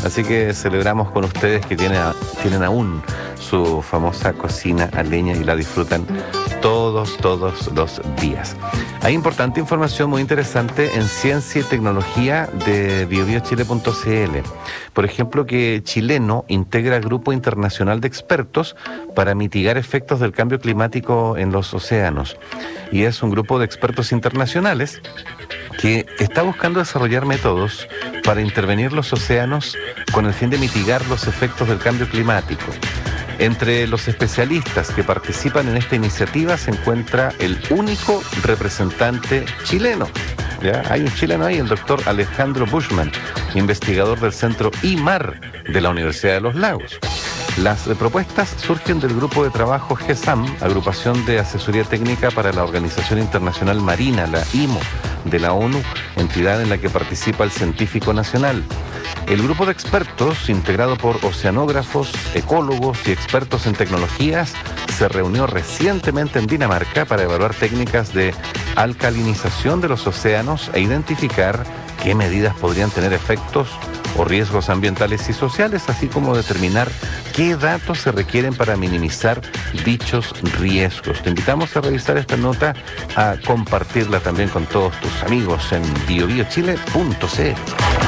Así que celebramos con ustedes que tienen aún su famosa cocina a leña y la disfrutan todos los días. Hay importante información muy interesante en ciencia y tecnología de biobiochile.cl. Por ejemplo, que Chileno integra Grupo Internacional de Expertos para mitigar efectos del cambio climático en los océanos. Y es un grupo de expertos internacionales que está buscando desarrollar métodos para intervenir los océanos con el fin de mitigar los efectos del cambio climático. Entre los especialistas que participan en esta iniciativa se encuentra el único representante chileno. ¿Ya? Hay un chileno ahí, el doctor Alejandro Bushman, investigador del Centro IMAR de la Universidad de los Lagos. Las propuestas surgen del grupo de trabajo GESAM, Agrupación de Asesoría Técnica para la Organización Internacional Marina, la IMO, de la ONU, entidad en la que participa el científico nacional. El grupo de expertos, integrado por oceanógrafos, ecólogos y expertos en tecnologías, se reunió recientemente en Dinamarca para evaluar técnicas de alcalinización de los océanos e identificar qué medidas podrían tener efectos o riesgos ambientales y sociales, así como determinar qué datos se requieren para minimizar dichos riesgos. Te invitamos a revisar esta nota, a compartirla también con todos tus amigos en biobiochile.cl.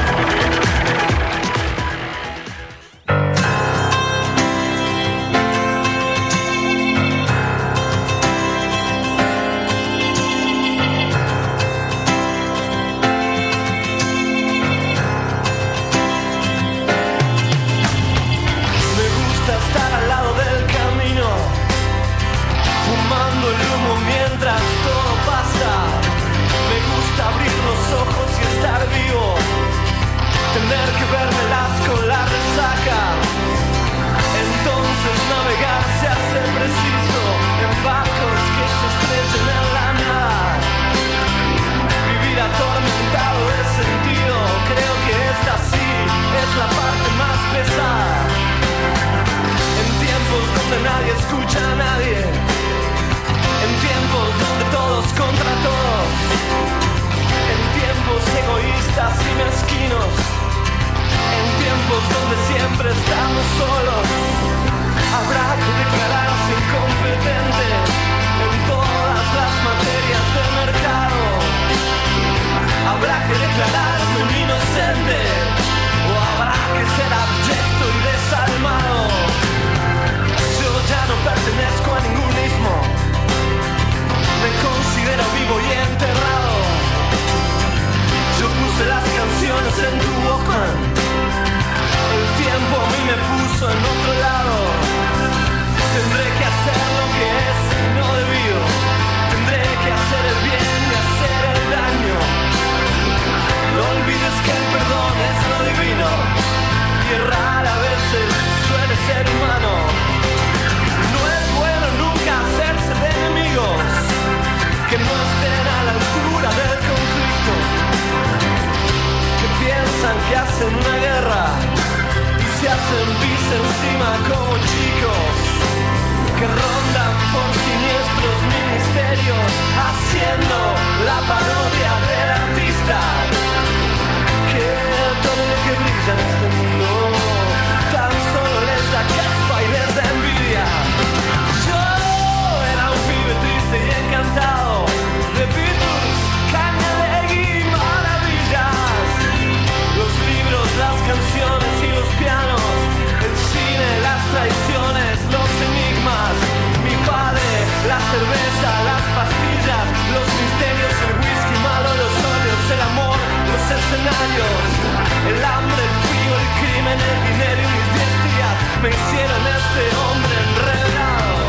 El hambre, el frío, el crimen, el dinero y mis 10 días me hicieron este hombre enredado.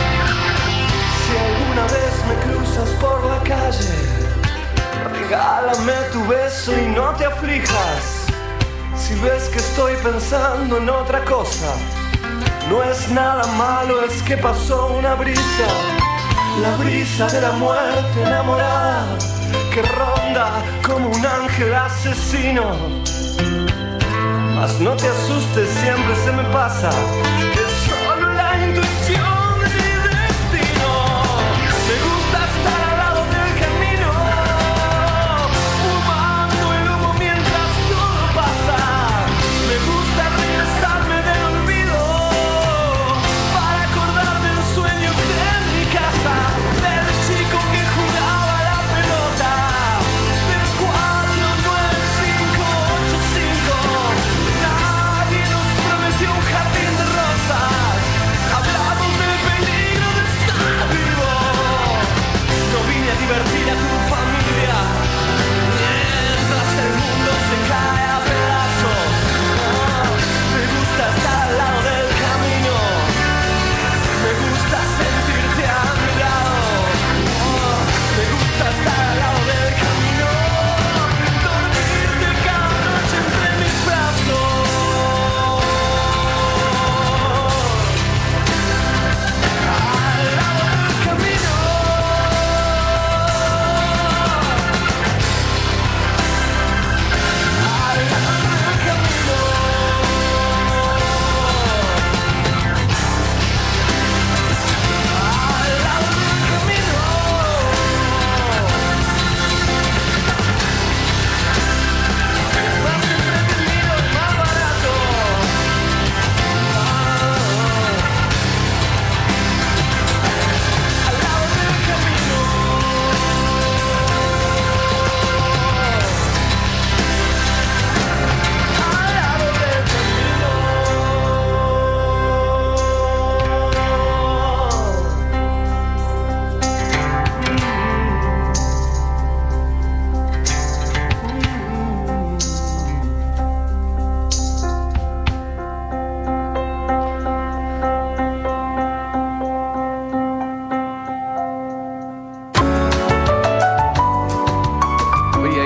Si alguna vez me cruzas por la calle, regálame tu beso y no te aflijas. Si ves que estoy pensando en otra cosa, no es nada malo, es que pasó una brisa, la brisa de la muerte enamorada, que ronda como un ángel asesino. Mas no te asustes, siempre se me pasa, es solo la intuición de mi destino. Me gusta estar al lado del camino, fumando el humo mientras todo pasa. Me gusta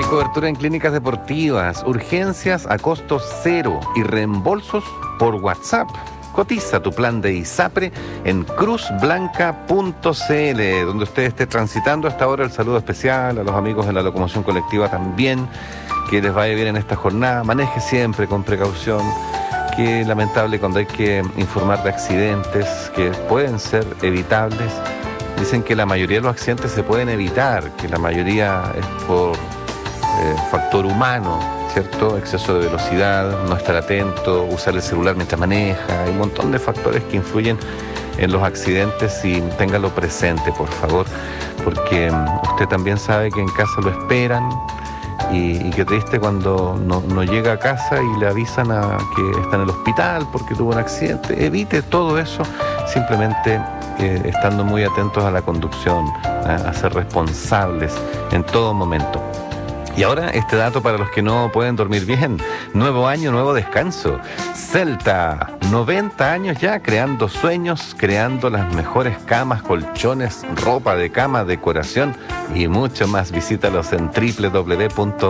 cobertura en clínicas deportivas, urgencias a costo cero y reembolsos por WhatsApp. Cotiza tu plan de ISAPRE en cruzblanca.cl, donde usted esté transitando hasta ahora. El saludo especial a los amigos de la locomoción colectiva también, que les vaya bien en esta jornada. Maneje siempre con precaución. Qué lamentable cuando hay que informar de accidentes que pueden ser evitables. Dicen que la mayoría de los accidentes se pueden evitar, que la mayoría es por factor humano, ¿cierto? Exceso de velocidad, no estar atento, usar el celular mientras maneja. Hay un montón de factores que influyen en los accidentes y téngalo presente, por favor, porque usted también sabe que en casa lo esperan y qué triste cuando no llega a casa y le avisan a que está en el hospital porque tuvo un accidente. Evite todo eso simplemente estando muy atentos a la conducción, a ser responsables en todo momento. Y ahora este dato para los que no pueden dormir bien. Nuevo año, nuevo descanso. Celta, 90 años ya creando sueños, creando las mejores camas, colchones, ropa de cama, decoración y mucho más. Visítalos en www.celta.cl.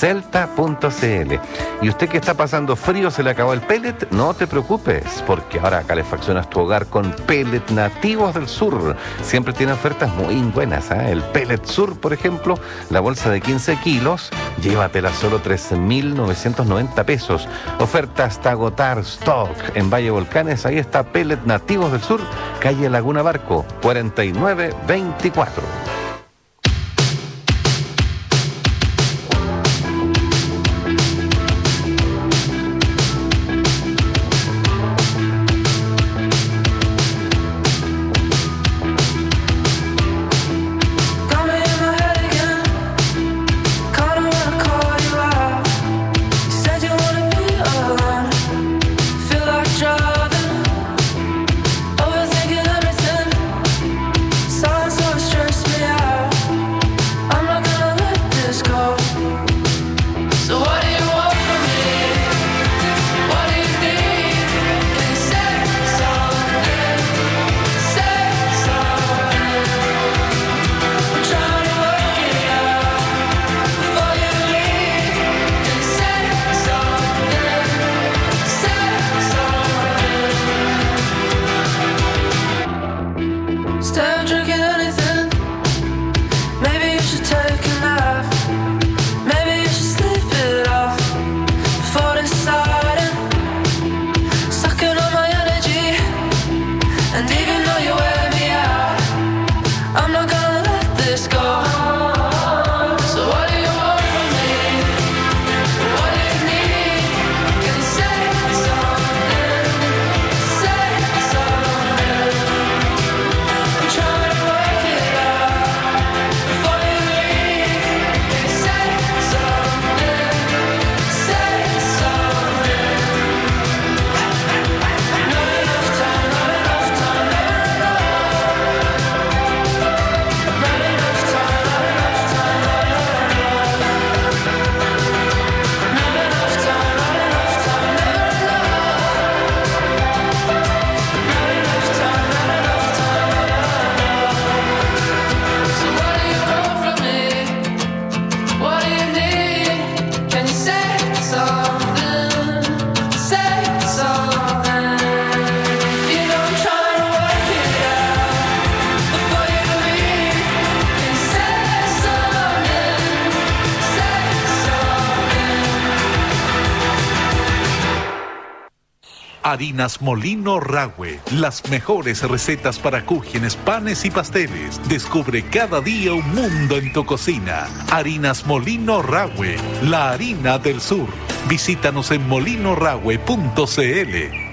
Y usted que está pasando frío, se le acabó el pellet, no te preocupes, porque ahora calefaccionas tu hogar con pellet nativos del sur. Siempre tiene ofertas muy buenas, ¿eh? El pellet sur, por ejemplo, la bolsa de 15 kilos, llévatela solo 13.990 pesos. Oferta hasta agotar stock en Valle Volcanes. Ahí está pellet nativos del sur, calle Laguna Barco, 4924. Harinas Molino Rahue, las mejores recetas para cúgenes, panes y pasteles. Descubre cada día un mundo en tu cocina. Harinas Molino Rahue, la harina del sur. Visítanos en molinorahue.cl.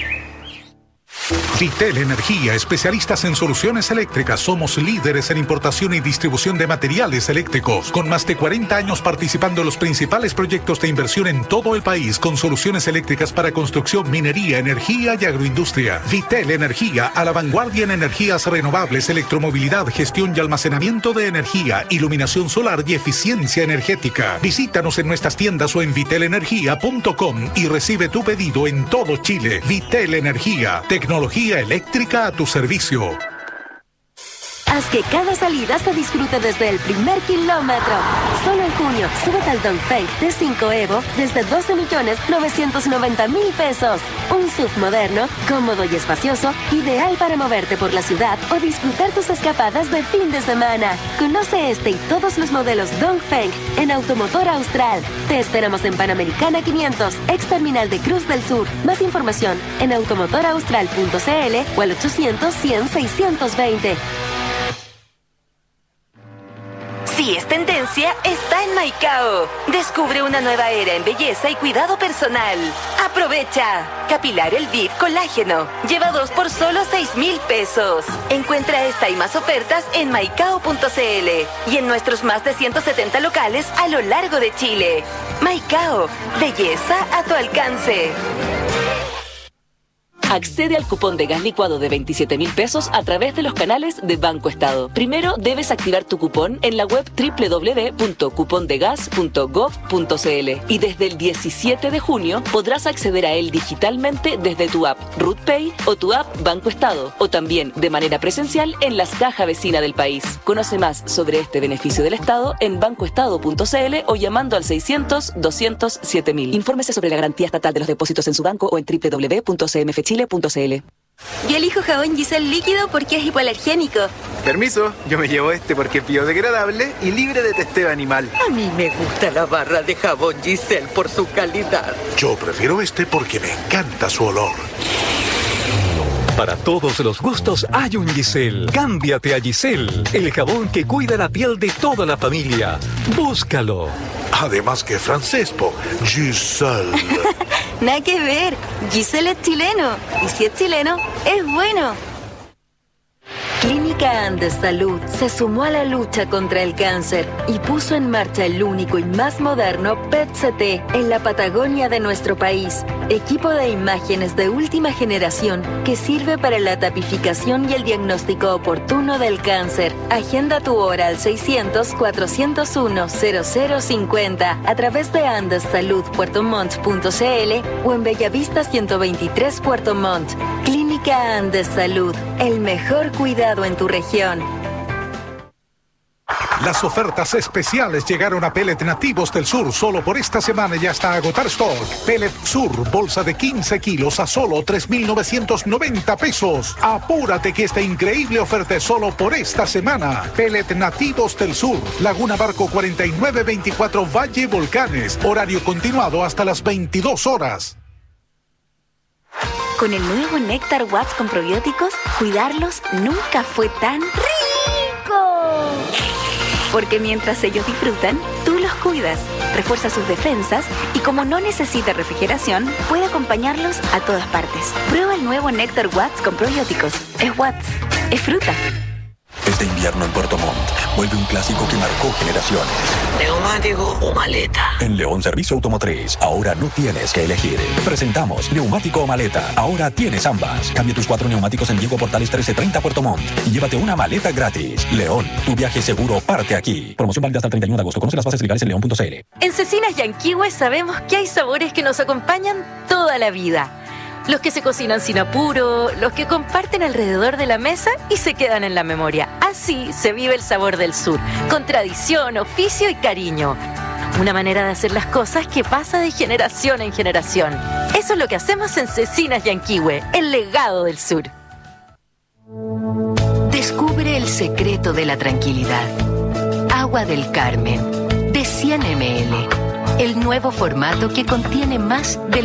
Vitel Energía, especialistas en soluciones eléctricas. Somos líderes en importación y distribución de materiales eléctricos, con más de 40 años participando en los principales proyectos de inversión en todo el país, con soluciones eléctricas para construcción, minería, energía y agroindustria. Vitel Energía, a la vanguardia en energías renovables, electromovilidad, gestión y almacenamiento de energía, iluminación solar y eficiencia energética. Visítanos en nuestras tiendas o en vitelenergia.com y recibe tu pedido en todo Chile. Vitel Energía, tecnología eléctrica a tu servicio. Haz que cada salida se disfrute desde el primer kilómetro. Solo en junio, súbete al Dongfeng T5 Evo desde 12.990.000 pesos. Un SUV moderno, cómodo y espacioso, ideal para moverte por la ciudad o disfrutar tus escapadas de fin de semana. Conoce este y todos los modelos Dongfeng en Automotor Austral. Te esperamos en Panamericana 500, ex terminal de Cruz del Sur. Más información en automotoraustral.cl o al 800-100-620. Si es tendencia, está en Maicao. Descubre una nueva era en belleza y cuidado personal. ¡Aprovecha! Capilar Elvive Colágeno. Lleva 2 por solo 6,000 pesos. Encuentra esta y más ofertas en maicao.cl y en nuestros más de 170 locales a lo largo de Chile. Maicao. Belleza a tu alcance. Accede al cupón de gas licuado de 27,000 pesos a través de los canales de Banco Estado. Primero debes activar tu cupón en la web www.cupondegas.gov.cl y desde el 17 de junio podrás acceder a él digitalmente desde tu app RutPay o tu app Banco Estado o también de manera presencial en las cajas vecinas del país. Conoce más sobre este beneficio del Estado en bancoestado.cl o llamando al 600-200-7000. Infórmese sobre la garantía estatal de los depósitos en su banco o en www.cmfchile.cl. Yo elijo jabón Giselle líquido porque es hipoalergénico. Permiso, yo me llevo este porque es biodegradable y libre de testeo animal. A mí me gusta la barra de jabón Giselle por su calidad. Yo prefiero este porque me encanta su olor. Para todos los gustos hay un Giselle. Cámbiate a Giselle, el jabón que cuida la piel de toda la familia. Búscalo. Además que francés, Giselle. Nada que ver. Giselle es chileno. Y si es chileno, es bueno. Clínica Andes Salud se sumó a la lucha contra el cáncer y puso en marcha el único y más moderno PET-CT en la Patagonia de nuestro país. Equipo de imágenes de última generación que sirve para la tapificación y el diagnóstico oportuno del cáncer. Agenda tu hora al 600-401-0050 a través de andessaludpuertomont.cl o en Bellavista 123 Puerto Montt. Clínica Andes Salud, el mejor cuidado en tu región. Las ofertas especiales llegaron a Pellet Nativos del Sur solo por esta semana y hasta agotar stock. Pellet Sur, bolsa de 15 kilos a solo 3,990 pesos. Apúrate que esta increíble oferta es solo por esta semana. Pellet Nativos del Sur, Laguna Barco 4924 Valle Volcanes. Horario continuado hasta las 22 horas. Con el nuevo Néctar Watts con probióticos, cuidarlos nunca fue tan rico. Porque mientras ellos disfrutan, tú los cuidas, refuerza sus defensas y como no necesita refrigeración, puede acompañarlos a todas partes. Prueba el nuevo Néctar Watts con probióticos. Es Watts, es fruta. Este invierno en Puerto Montt vuelve un clásico que marcó generaciones. ¿Neumático o maleta? En León Servicio Automotriz, ahora no tienes que elegir. Presentamos neumático o maleta. Ahora tienes ambas. Cambia tus 4 neumáticos en Diego Portales 1330 Puerto Montt y llévate una maleta gratis. León, tu viaje seguro parte aquí. Promoción válida hasta el 31 de agosto. Conoce las bases legales en león.cl. En Cecinas Yanquihue sabemos que hay sabores que nos acompañan toda la vida. Los que se cocinan sin apuro, los que comparten alrededor de la mesa y se quedan en la memoria. Así se vive el sabor del sur, con tradición, oficio y cariño. Una manera de hacer las cosas que pasa de generación en generación. Eso es lo que hacemos en Cecinas Yanquihue, el legado del sur. Descubre el secreto de la tranquilidad. Agua del Carmen, de 100 ml. El nuevo formato que contiene más de